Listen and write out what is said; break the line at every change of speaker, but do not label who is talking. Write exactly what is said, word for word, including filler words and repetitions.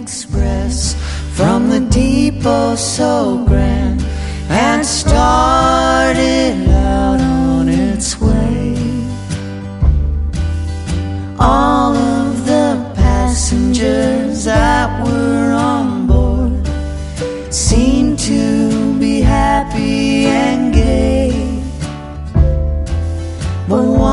Express from the depot so grand had started out on its way. All of the passengers that were on board seemed to be happy and gay, but one